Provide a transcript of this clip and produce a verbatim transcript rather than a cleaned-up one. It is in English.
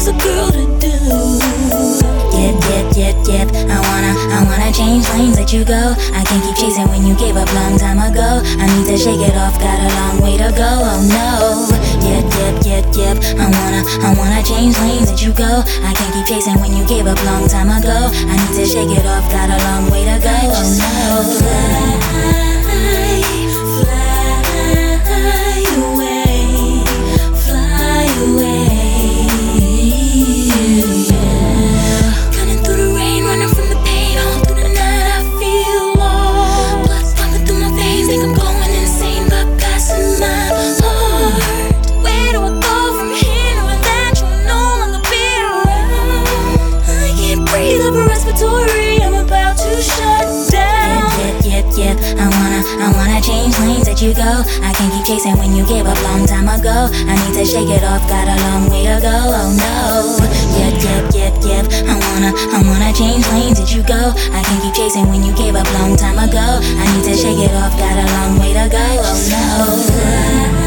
is a girl to do? Yep, yep, yep, yep. I wanna, I wanna change lanes, let you go. I can't keep chasing when you gave up long time ago. I need to shake it off, got a long way to go. Oh no. Yep, yep, yep, yep. I wanna, I wanna change lanes, let you go. I can't keep chasing when you gave up long time ago. I need to shake it off, got a long way to go. Oh no. Fly, fly away, fly away. I'm about to shut down. Yep, yep, yep, yep. I wanna, I wanna change lanes, let you go. I can't keep chasing when you gave up long time ago. I need to shake it off, got a long way to go. Oh no. Yep, yep, yep, yep. I wanna, I wanna change lanes, let you go. I can't keep chasing when you gave up long time ago. I need to shake it off, got a long way to go. Oh no.